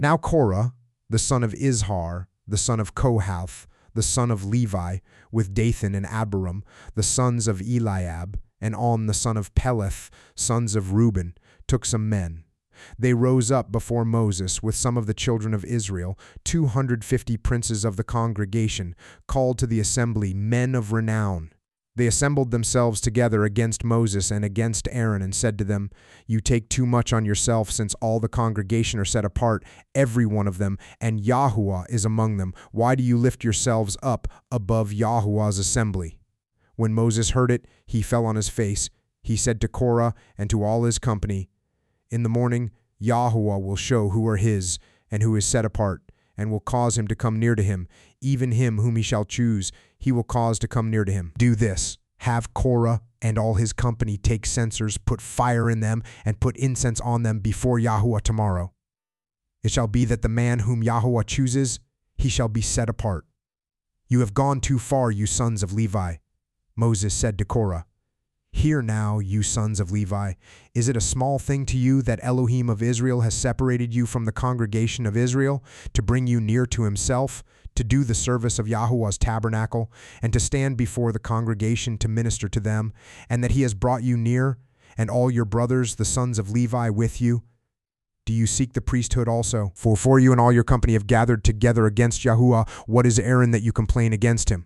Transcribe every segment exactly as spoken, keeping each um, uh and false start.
Now Korah, the son of Izhar, the son of Kohath, the son of Levi, with Dathan and Abiram, the sons of Eliab, and On the son of Peleth, sons of Reuben, took some men. They rose up before Moses with some of the children of Israel, two hundred fifty princes of the congregation, called to the assembly, men of renown. They assembled themselves together against Moses and against Aaron, and said to them, You take too much on yourself, since all the congregation are set apart, every one of them, and Yahuwah is among them. Why do you lift yourselves up above Yahuwah's assembly? When Moses heard it, he fell on his face. He said to Korah and to all his company, In the morning Yahuwah will show who are his, and who is set apart, and will cause him to come near to him, even him whom he shall choose, he will cause to come near to him. Do this, have Korah and all his company take censers, put fire in them, and put incense on them before Yahuwah tomorrow. It shall be that the man whom Yahuwah chooses, he shall be set apart. You have gone too far, you sons of Levi. Moses said to Korah, Hear now, you sons of Levi, is it a small thing to you that Elohim of Israel has separated you from the congregation of Israel, to bring you near to himself, to do the service of Yahuwah's tabernacle, and to stand before the congregation to minister to them, and that he has brought you near, and all your brothers, the sons of Levi, with you? Do you seek the priesthood also? For for you and all your company have gathered together against Yahuwah. What is Aaron that you complain against him?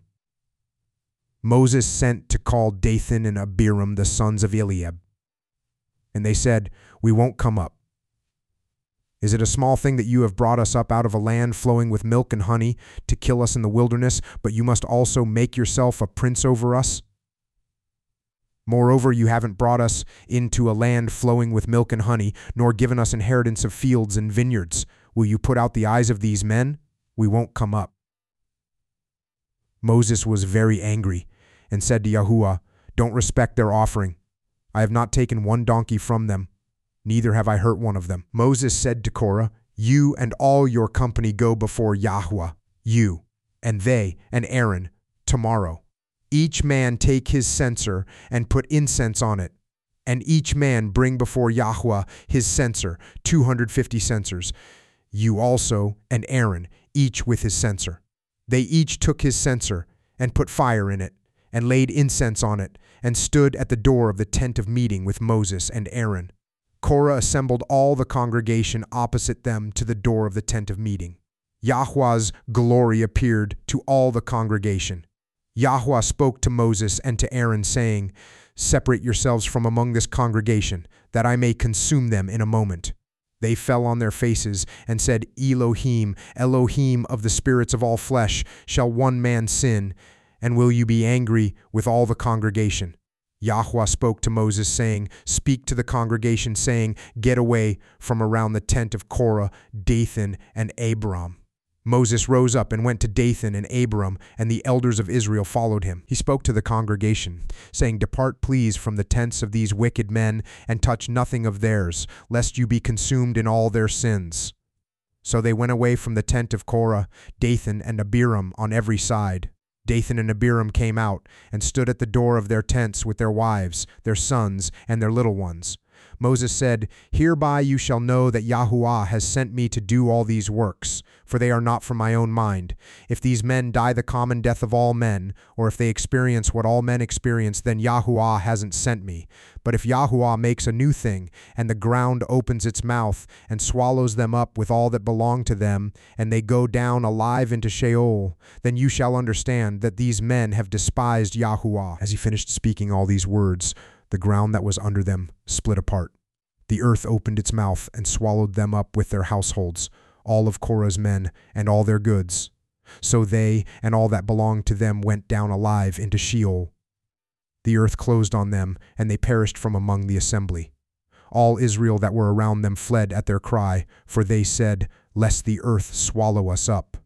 Moses sent to call Dathan and Abiram, the sons of Eliab. And they said, We won't come up. Is it a small thing that you have brought us up out of a land flowing with milk and honey to kill us in the wilderness, but you must also make yourself a prince over us? Moreover, you haven't brought us into a land flowing with milk and honey, nor given us inheritance of fields and vineyards. Will you put out the eyes of these men? We won't come up. Moses was very angry and said to Yahuwah, Don't respect their offering. I have not taken one donkey from them, neither have I hurt one of them. Moses said to Korah, You and all your company go before Yahuwah, you and they and Aaron, tomorrow. Each man take his censer and put incense on it, and each man bring before Yahuwah his censer, two hundred fifty censers. You also and Aaron, each with his censer. They each took his censer and put fire in it, and laid incense on it, and stood at the door of the tent of meeting with Moses and Aaron. Korah assembled all the congregation opposite them to the door of the tent of meeting. Yahuwah's glory appeared to all the congregation. Yahuwah spoke to Moses and to Aaron, saying, Separate yourselves from among this congregation, that I may consume them in a moment. They fell on their faces and said, Elohim, Elohim of the spirits of all flesh, shall one man sin, and will you be angry with all the congregation? Yahuwah spoke to Moses, saying, Speak to the congregation, saying, Get away from around the tent of Korah, Dathan, and Abiram. Moses rose up and went to Dathan and Abiram, and the elders of Israel followed him. He spoke to the congregation, saying, Depart please from the tents of these wicked men, and touch nothing of theirs, lest you be consumed in all their sins. So they went away from the tent of Korah, Dathan, and Abiram on every side. Dathan and Abiram came out, and stood at the door of their tents with their wives, their sons, and their little ones. Moses said, Hereby you shall know that Yahuwah has sent me to do all these works, for they are not from my own mind. If these men die the common death of all men, or if they experience what all men experience, then Yahuwah hasn't sent me. But if Yahuwah makes a new thing, and the ground opens its mouth, and swallows them up with all that belong to them, and they go down alive into Sheol, then you shall understand that these men have despised Yahuwah. As he finished speaking all these words, the ground that was under them split apart. The earth opened its mouth and swallowed them up with their households, all of Korah's men and all their goods. So they and all that belonged to them went down alive into Sheol. The earth closed on them, and they perished from among the assembly. All Israel that were around them fled at their cry, for they said, Lest the earth swallow us up.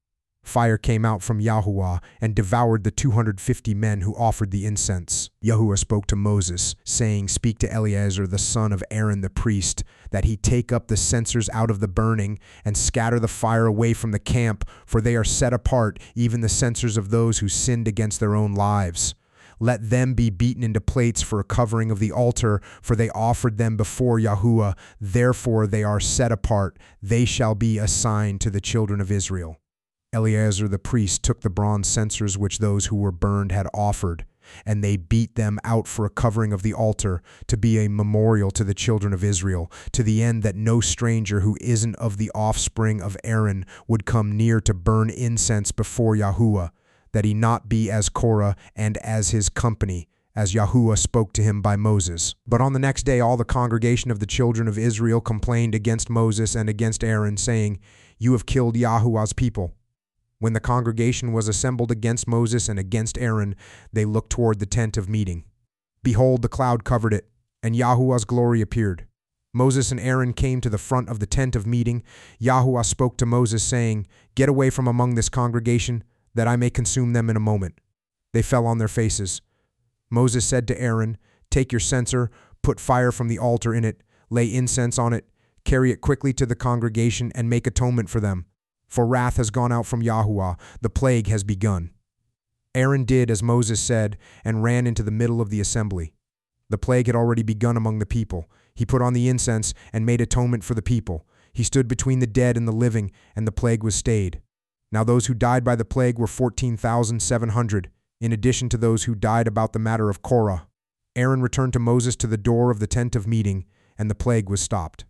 Fire came out from Yahuwah and devoured the two hundred fifty men who offered the incense. Yahuwah spoke to Moses, saying, Speak to Eleazar the son of Aaron the priest, that he take up the censers out of the burning, and scatter the fire away from the camp, for they are set apart, even the censers of those who sinned against their own lives. Let them be beaten into plates for a covering of the altar, for they offered them before Yahuwah. Therefore they are set apart. They shall be a sign to the children of Israel. Eleazar the priest took the bronze censers which those who were burned had offered, and they beat them out for a covering of the altar, to be a memorial to the children of Israel, to the end that no stranger who isn't of the offspring of Aaron would come near to burn incense before Yahuwah, that he not be as Korah and as his company, as Yahuwah spoke to him by Moses. But on the next day all the congregation of the children of Israel complained against Moses and against Aaron, saying, You have killed Yahuwah's people. When the congregation was assembled against Moses and against Aaron, they looked toward the tent of meeting. Behold, the cloud covered it, and Yahuwah's glory appeared. Moses and Aaron came to the front of the tent of meeting. Yahuwah spoke to Moses, saying, Get away from among this congregation, that I may consume them in a moment. They fell on their faces. Moses said to Aaron, Take your censer, put fire from the altar in it, lay incense on it, carry it quickly to the congregation, and make atonement for them. For wrath has gone out from Yahuwah, the plague has begun. Aaron did as Moses said, and ran into the middle of the assembly. The plague had already begun among the people. He put on the incense and made atonement for the people. He stood between the dead and the living, and the plague was stayed. Now those who died by the plague were fourteen thousand seven hundred, in addition to those who died about the matter of Korah. Aaron returned to Moses to the door of the tent of meeting, and the plague was stopped.